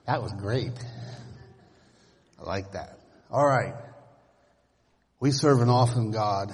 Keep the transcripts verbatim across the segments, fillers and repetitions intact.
That was great. I like that. All right. We serve an awesome God.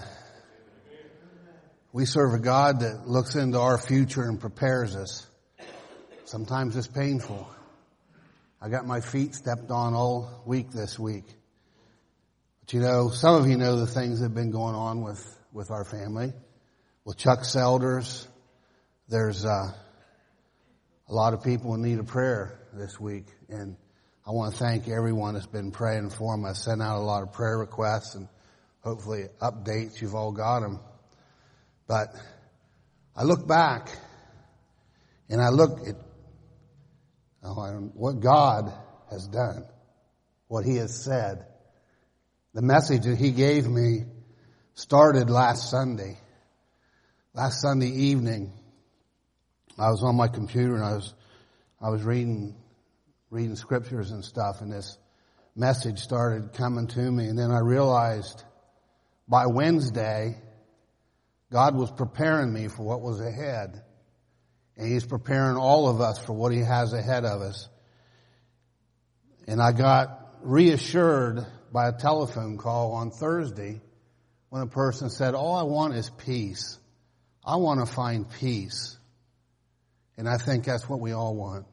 We serve a God that looks into our future and prepares us. Sometimes it's painful. I got my feet stepped on all week this week. But you know, some of you know the things that have been going on with, with our family. With Chuck Selders, there's uh, a lot of people in need of prayer this week. And I want to thank everyone that's been praying for him. I sent out a lot of prayer requests and hopefully updates. You've all got them. But I look back and I look at oh, what God has done, what he has said. The message that he gave me started last Sunday. Last Sunday evening, I was on my computer and I was, I was reading, reading scriptures and stuff, and this message started coming to me, and then I realized by Wednesday, God was preparing me for what was ahead. And he's preparing all of us for what he has ahead of us. And I got reassured by a telephone call on Thursday when a person said, all I want is peace. I want to find peace. And I think that's what we all want.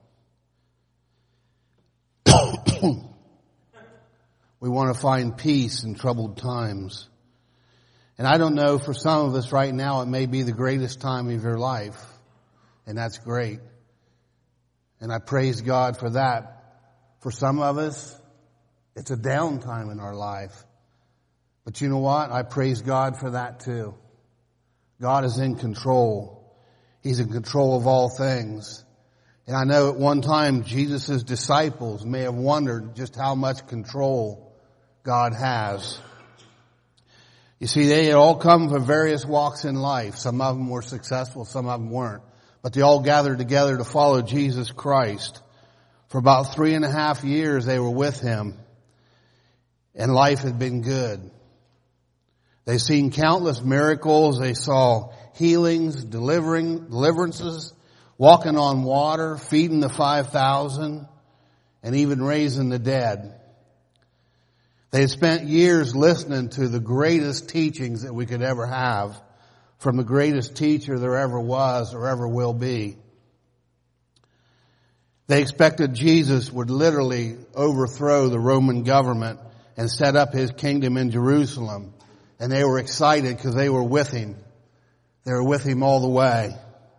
We want to find peace in troubled times. And I don't know, for some of us right now, it may be the greatest time of your life. And that's great. And I praise God for that. For some of us, it's a downtime in our life. But you know what? I praise God for that too. God is in control. He's in control of all things. And I know at one time Jesus' disciples may have wondered just how much control God has. You see, they had all come from various walks in life. Some of them were successful, some of them weren't. But they all gathered together to follow Jesus Christ. For about three and a half years they were with him. And life had been good. They've seen countless miracles. They saw healings, delivering, deliverances, walking on water, feeding the five thousand, and even raising the dead. They had spent years listening to the greatest teachings that we could ever have from the greatest teacher there ever was or ever will be. They expected Jesus would literally overthrow the Roman government and set up his kingdom in Jerusalem. And they were excited because they were with him. They were with him all the way.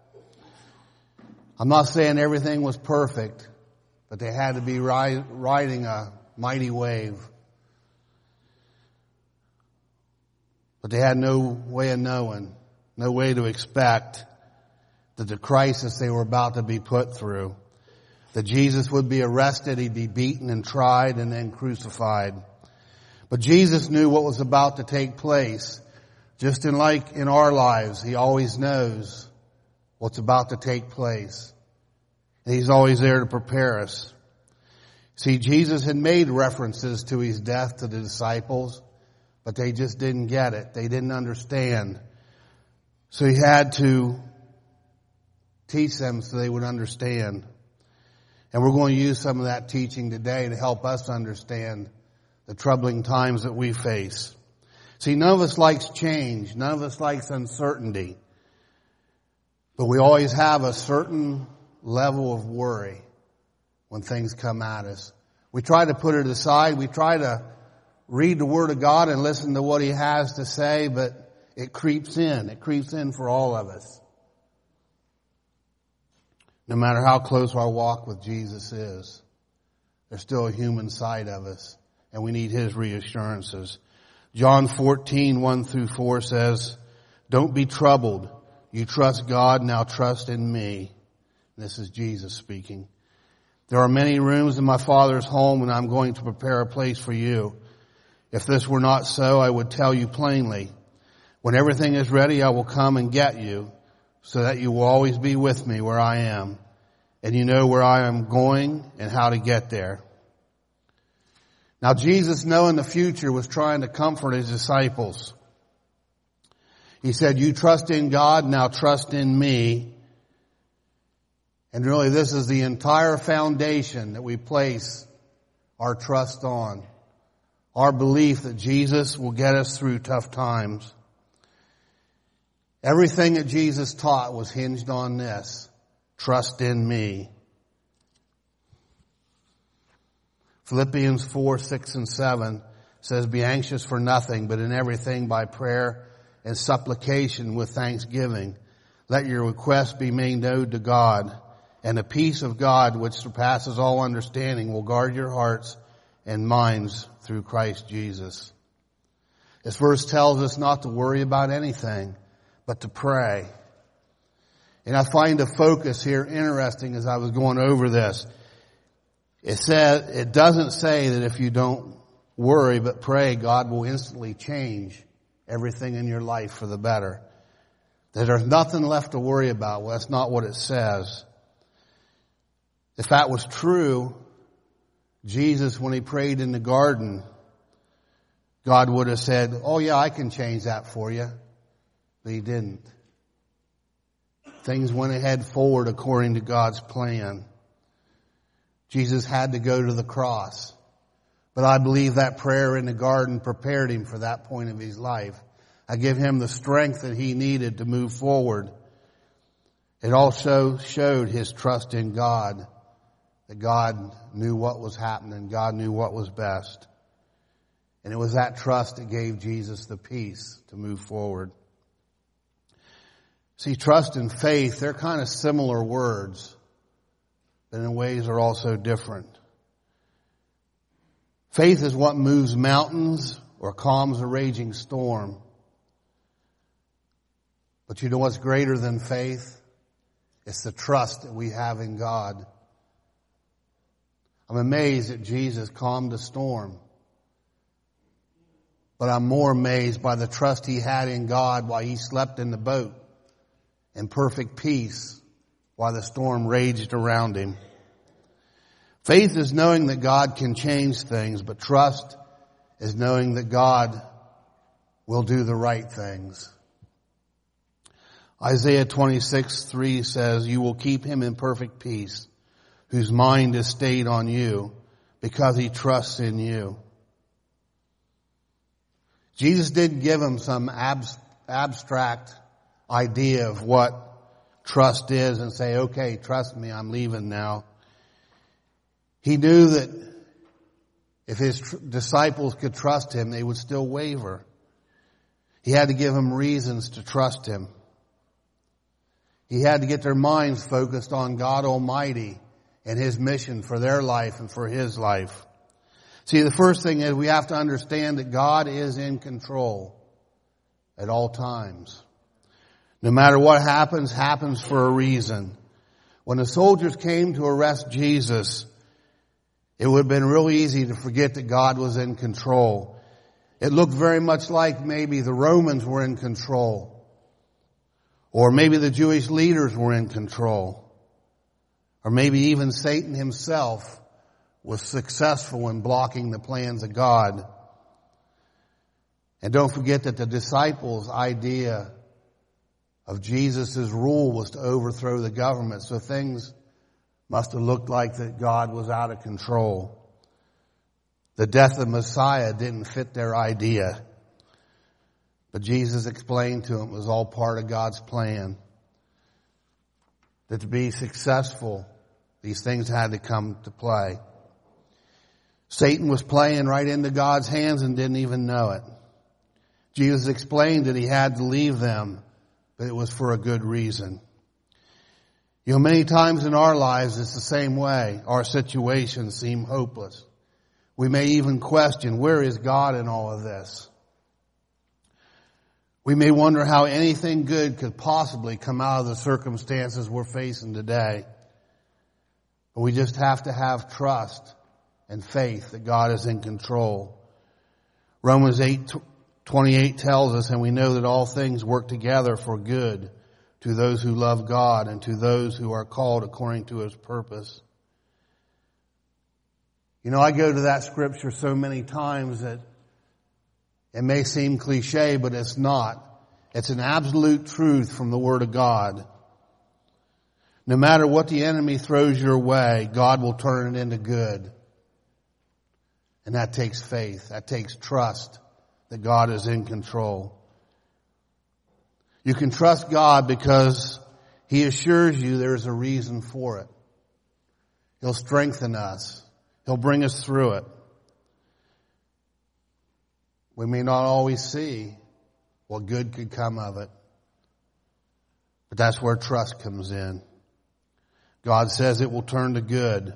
I'm not saying everything was perfect, but they had to be ri- riding a mighty wave. But they had no way of knowing, no way to expect that the crisis they were about to be put through, that Jesus would be arrested, he'd be beaten and tried and then crucified. But Jesus knew what was about to take place. Just in like in our lives, he always knows what's about to take place. And he's always there to prepare us. See, Jesus had made references to his death to the disciples, but they just didn't get it. They didn't understand. So he had to teach them so they would understand. And we're going to use some of that teaching today to help us understand the troubling times that we face. See, none of us likes change. None of us likes uncertainty. But we always have a certain level of worry when things come at us. We try to put it aside. We try to read the Word of God and listen to what he has to say, but it creeps in. It creeps in for all of us. No matter how close our walk with Jesus is, there's still a human side of us. And we need his reassurances. John fourteen, one through four says, don't be troubled. You trust God, now trust in me. This is Jesus speaking. There are many rooms in my Father's home, and I'm going to prepare a place for you. If this were not so, I would tell you plainly. When everything is ready, I will come and get you, so that you will always be with me where I am. And you know where I am going and how to get there. Now Jesus, knowing the future, was trying to comfort his disciples. He said, you trust in God, now trust in me. And really, this is the entire foundation that we place our trust on. Our belief that Jesus will get us through tough times. Everything that Jesus taught was hinged on this. Trust in me. Philippians four, six, and seven says, be anxious for nothing, but in everything by prayer and supplication with thanksgiving. Let your requests be made known to God, and the peace of God, which surpasses all understanding, will guard your hearts and minds through Christ Jesus. This verse tells us not to worry about anything, but to pray. And I find the focus here interesting as I was going over this. It says, it doesn't say that if you don't worry but pray, God will instantly change everything in your life for the better. That there's nothing left to worry about. Well, that's not what it says. If that was true, Jesus, when he prayed in the garden, God would have said, oh yeah, I can change that for you. But he didn't. Things went ahead forward according to God's plan. Jesus had to go to the cross. But I believe that prayer in the garden prepared him for that point of his life. I give him the strength that he needed to move forward. It also showed his trust in God. That God knew what was happening. God knew what was best. And it was that trust that gave Jesus the peace to move forward. See, trust and faith, they're kind of similar words, but in ways are also different. Faith is what moves mountains or calms a raging storm. But you know what's greater than faith? It's the trust that we have in God. I'm amazed that Jesus calmed the storm. But I'm more amazed by the trust he had in God while he slept in the boat in perfect peace while the storm raged around him. Faith is knowing that God can change things, but trust is knowing that God will do the right things. Isaiah twenty-six, three says, you will keep him in perfect peace, whose mind is stayed on you, because he trusts in you. Jesus didn't give him some abs- abstract idea of what trust is and say, okay, trust me, I'm leaving now. He knew that if his tr- disciples could trust him, they would still waver. He had to give them reasons to trust him. He had to get their minds focused on God Almighty and his mission for their life and for his life. See, the first thing is we have to understand that God is in control at all times. No matter what happens, happens for a reason. When the soldiers came to arrest Jesus, it would have been real easy to forget that God was in control. It looked very much like maybe the Romans were in control. Or maybe the Jewish leaders were in control. Or maybe even Satan himself was successful in blocking the plans of God. And don't forget that the disciples' idea of Jesus' rule was to overthrow the government. So things must have looked like that God was out of control. The death of Messiah didn't fit their idea. But Jesus explained to them it was all part of God's plan. That to be successful, these things had to come to play. Satan was playing right into God's hands and didn't even know it. Jesus explained that he had to leave them, but it was for a good reason. You know, many times in our lives it's the same way. Our situations seem hopeless. We may even question, where is God in all of this? We may wonder how anything good could possibly come out of the circumstances we're facing today. But we just have to have trust and faith that God is in control. Romans eight twenty-eight tells us, and we know that all things work together for good to those who love God and to those who are called according to his purpose. You know, I go to that scripture so many times that it may seem cliche, but it's not. It's an absolute truth from the Word of God. No matter what the enemy throws your way, God will turn it into good. And that takes faith. That takes trust that God is in control. You can trust God because He assures you there's a reason for it. He'll strengthen us. He'll bring us through it. We may not always see what good could come of it, but that's where trust comes in. God says it will turn to good.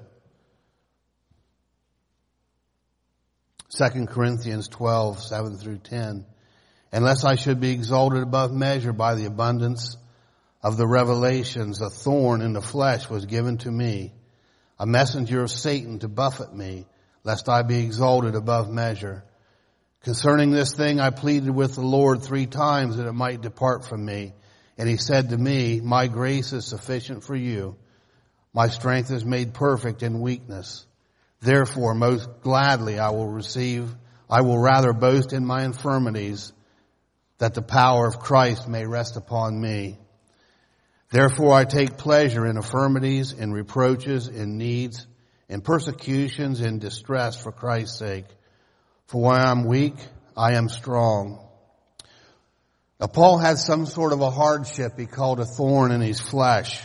Second Corinthians twelve, seven through ten. Unless I should be exalted above measure by the abundance of the revelations, a thorn in the flesh was given to me, a messenger of Satan to buffet me, lest I be exalted above measure. Concerning this thing I pleaded with the Lord three times that it might depart from me. And He said to me, my grace is sufficient for you. My strength is made perfect in weakness. Therefore, most gladly I will receive, I will rather boast in my infirmities, that the power of Christ may rest upon me. Therefore I take pleasure in infirmities, in reproaches, in needs, in persecutions, in distress for Christ's sake. For when I am weak, I am strong. Now Paul had some sort of a hardship he called a thorn in his flesh.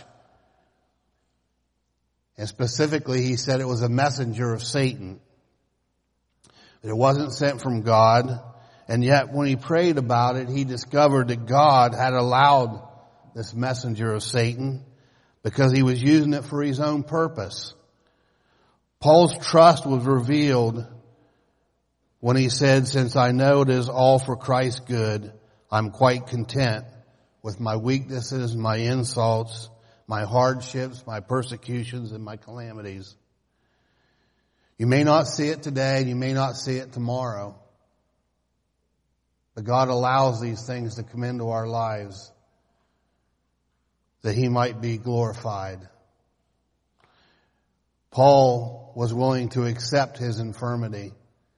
And specifically he said it was a messenger of Satan. It wasn't sent from God. And yet when he prayed about it, he discovered that God had allowed this messenger of Satan because He was using it for His own purpose. Paul's trust was revealed when he said, since I know it is all for Christ's good, I'm quite content with my weaknesses, my insults, my hardships, my persecutions, and my calamities. You may not see it today, and you may not see it tomorrow. But God allows these things to come into our lives that He might be glorified. Paul was willing to accept his infirmity,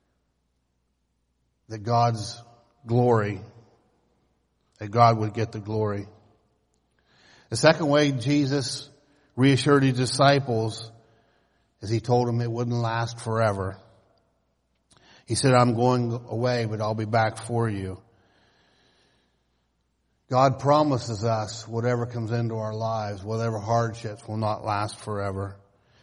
that God's glory, that God would get the glory. The second way Jesus reassured His disciples is He told them it wouldn't last forever. He said, I'm going away, but I'll be back for you. God promises us whatever comes into our lives, whatever hardships, will not last forever.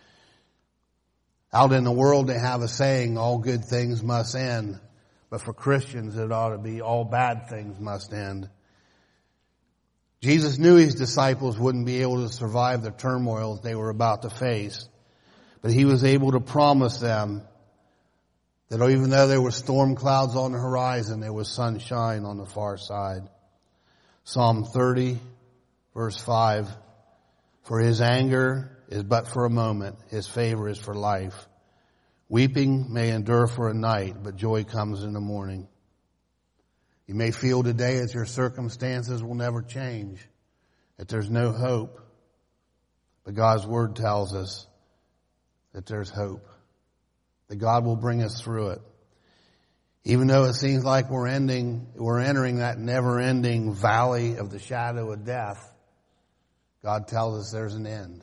Out in the world they have a saying, all good things must end. But for Christians it ought to be all bad things must end. Jesus knew His disciples wouldn't be able to survive the turmoil they were about to face. But He was able to promise them that even though there were storm clouds on the horizon, there was sunshine on the far side. Psalm thirty, verse five, for His anger is but for a moment, His favor is for life. Weeping may endure for a night, but joy comes in the morning. You may feel today as your circumstances will never change, that there's no hope. But God's Word tells us that there's hope, that God will bring us through it. Even though it seems like we're ending, we're entering that never-ending valley of the shadow of death, God tells us there's an end.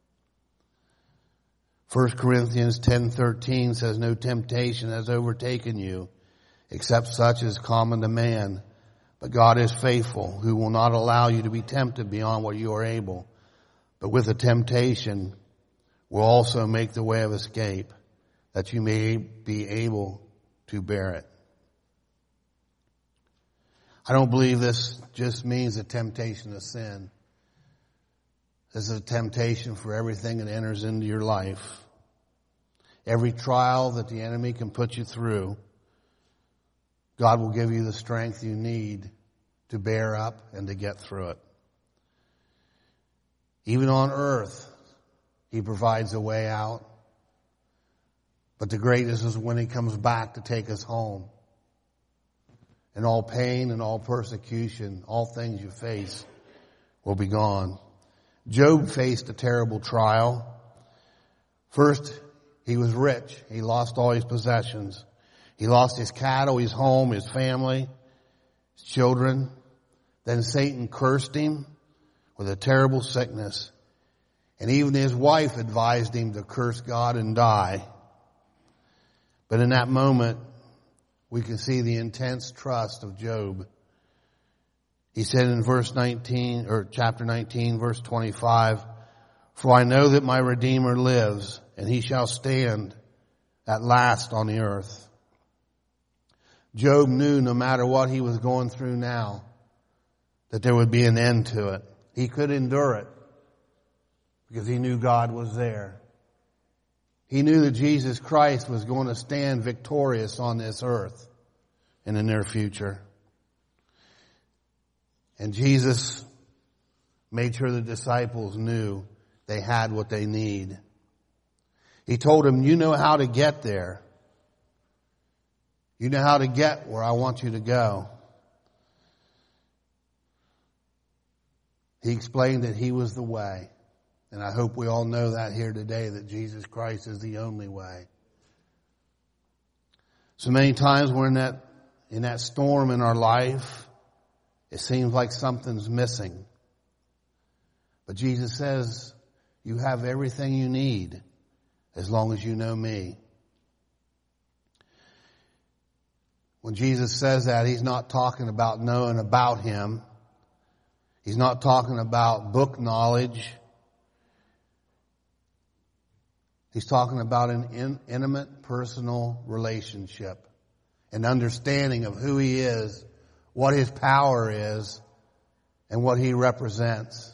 First Corinthians ten thirteen says, no temptation has overtaken you, except such as common to man. But God is faithful, who will not allow you to be tempted beyond what you are able. But with the temptation will also make the way of escape, that you may be able to bear it. I don't believe this just means a temptation to sin. This is a temptation for everything that enters into your life. Every trial that the enemy can put you through, God will give you the strength you need to bear up and to get through it. Even on earth, He provides a way out. But the greatest is when He comes back to take us home. And all pain and all persecution, all things you face will be gone. Job faced a terrible trial. First, he was rich. He lost all his possessions. He lost his cattle, his home, his family, his children. Then Satan cursed him with a terrible sickness. And even his wife advised him to curse God and die. But in that moment, we can see the intense trust of Job. He said in verse nineteen, or chapter nineteen, verse twenty-five, "For I know that my Redeemer lives, and he shall stand at last on the earth." Job knew no matter what he was going through now, that there would be an end to it. He could endure it because he knew God was there. He knew that Jesus Christ was going to stand victorious on this earth in the near future. And Jesus made sure the disciples knew they had what they need. He told them, "You know how to get there. You know how to get where I want you to go." He explained that he was the way. And I hope we all know that here today, that Jesus Christ is the only way. So many times we're in that, in that storm in our life, it seems like something's missing. But Jesus says, you have everything you need as long as you know me. When Jesus says that, he's not talking about knowing about him. He's not talking about book knowledge. He's talking about an in, intimate, personal relationship, an understanding of who he is, what his power is, and what he represents.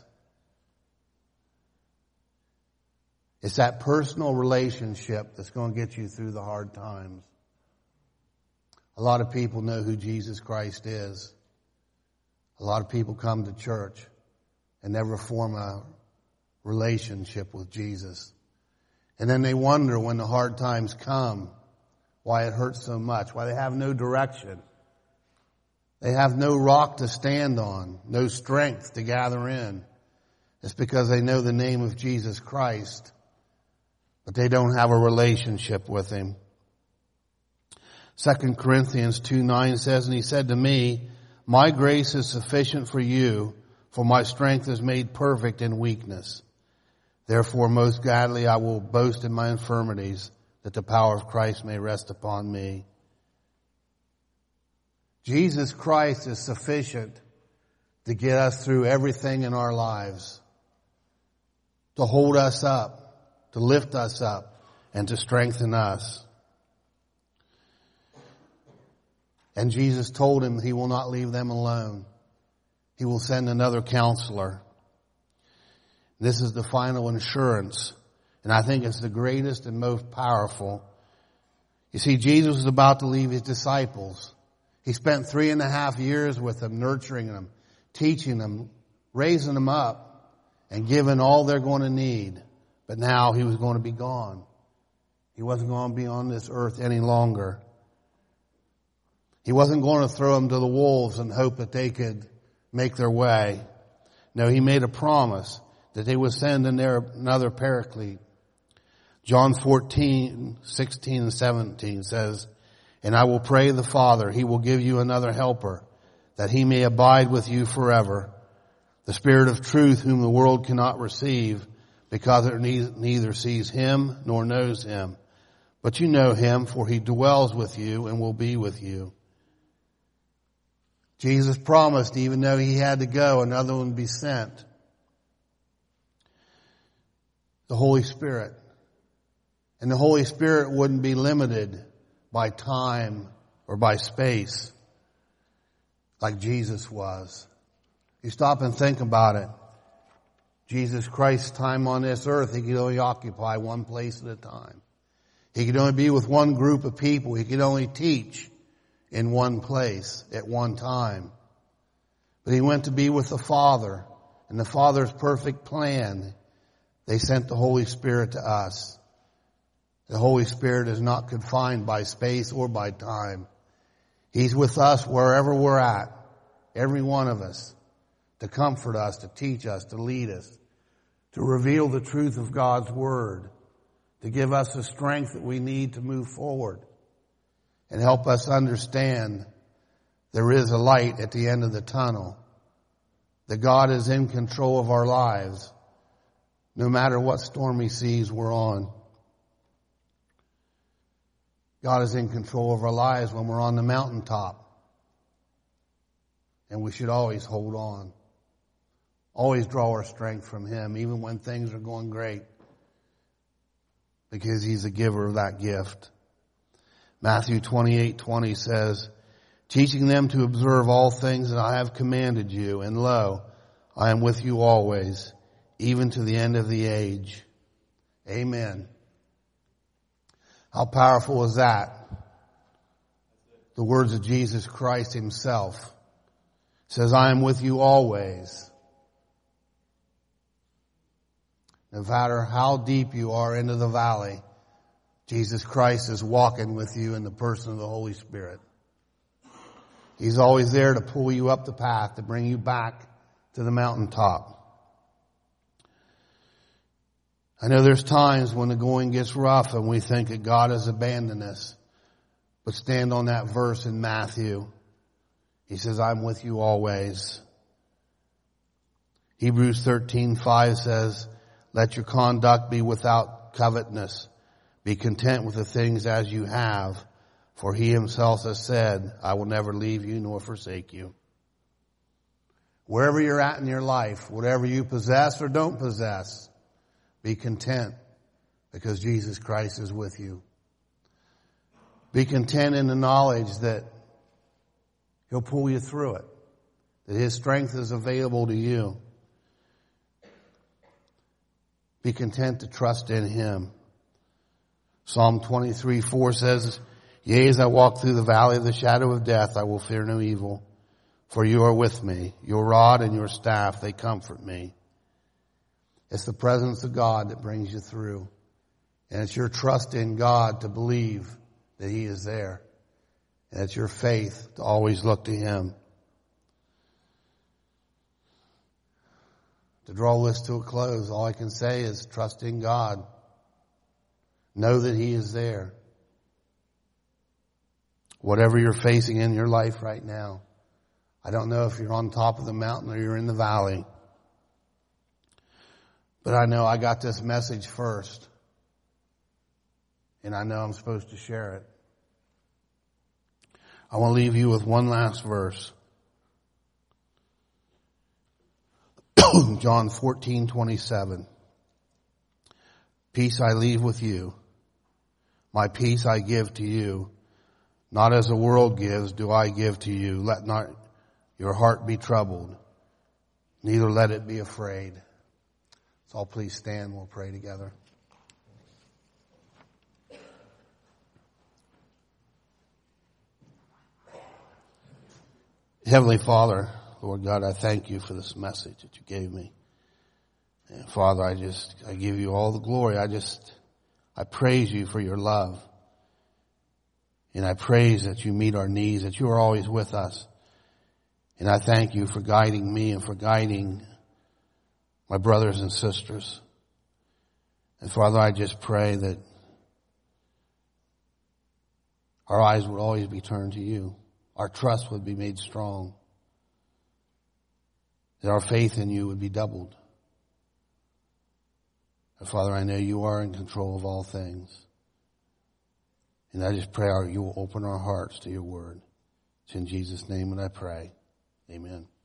It's that personal relationship that's going to get you through the hard times. A lot of people know who Jesus Christ is. A lot of people come to church and never form a relationship with Jesus. And then they wonder when the hard times come why it hurts so much, why they have no direction. They have no rock to stand on, no strength to gather in. It's because they know the name of Jesus Christ, but they don't have a relationship with him. Second Corinthians two nine says, "And he said to me, my grace is sufficient for you, for my strength is made perfect in weakness. Therefore, most gladly I will boast in my infirmities, that the power of Christ may rest upon me." Jesus Christ is sufficient to get us through everything in our lives, to hold us up, to lift us up, and to strengthen us. And Jesus told him he will not leave them alone. He will send another counselor. This is the final assurance, and I think it's the greatest and most powerful. You see, Jesus was about to leave his disciples. He spent three and a half years with them, nurturing them, teaching them, raising them up, and giving all they're going to need. But now he was going to be gone. He wasn't going to be on this earth any longer. He wasn't going to throw them to the wolves and hope that they could make their way. No, he made a promise that they would send in there another paraclete. John fourteen, sixteen and seventeen says, "And I will pray the Father, he will give you another helper, that he may abide with you forever. The Spirit of truth whom the world cannot receive, because it neither sees him nor knows him. But you know him, for he dwells with you and will be with you." Jesus promised, even though he had to go, another one would be sent. The Holy Spirit. And the Holy Spirit wouldn't be limited by time or by space like Jesus was. You stop and think about it. Jesus Christ's time on this earth, he could only occupy one place at a time. He could only be with one group of people. He could only teach in one place at one time. But he went to be with the Father, and the Father's perfect plan, they sent the Holy Spirit to us. The Holy Spirit is not confined by space or by time. He's with us wherever we're at, every one of us, to comfort us, to teach us, to lead us, to reveal the truth of God's Word, to give us the strength that we need to move forward, and help us understand there is a light at the end of the tunnel, that God is in control of our lives. no matter what stormy seas we're on. God is in control of our lives when we're on the mountaintop. And we should always hold on. Always draw our strength from Him, even when things are going great. Because He's the giver of that gift. Matthew twenty-eight twenty says, teaching them to observe all things that I have commanded you, and lo, I am with you always, even to the end of the age. Amen. How powerful is that? The words of Jesus Christ Himself. Says, I am with you always. No matter how deep you are into the valley, Jesus Christ is walking with you in the person of the Holy Spirit. He's always there to pull you up the path, to bring you back to the mountaintop. I know there's times when the going gets rough and we think that God has abandoned us. But stand on that verse in Matthew. He says, I'm with you always. Hebrews thirteen five says, let your conduct be without covetousness. Be content with the things as you have. For He Himself has said, I will never leave you nor forsake you. Wherever you're at in your life, whatever you possess or don't possess, be content because Jesus Christ is with you. Be content in the knowledge that He'll pull you through it, that His strength is available to you. Be content to trust in Him. Psalm twenty-three four says, yea, as I walk through the valley of the shadow of death, I will fear no evil, for you are with me. Your rod and your staff, they comfort me. It's the presence of God that brings you through. And it's your trust in God to believe that He is there. And it's your faith to always look to Him. To draw this to a close, all I can say is trust in God. Know that He is there. Whatever you're facing in your life right now. I don't know if you're on top of the mountain or you're in the valley. But I know I got this message first. And I know I'm supposed to share it. I want to leave you with one last verse. John fourteen twenty-seven. Peace I leave with you. My peace I give to you. Not as the world gives do I give to you. Let not your heart be troubled. Neither let it be afraid. So all please stand. We'll pray together. Heavenly Father, Lord God, I thank you for this message that you gave me. And Father, I just, I give you all the glory. I just, I praise you for your love. And I praise that you meet our needs, that you are always with us. And I thank you for guiding me and for guiding my brothers and sisters. And Father, I just pray that our eyes would always be turned to you. Our trust would be made strong. That our faith in you would be doubled. And Father, I know you are in control of all things. And I just pray you will open our hearts to your word. It's in Jesus' name that I pray. Amen.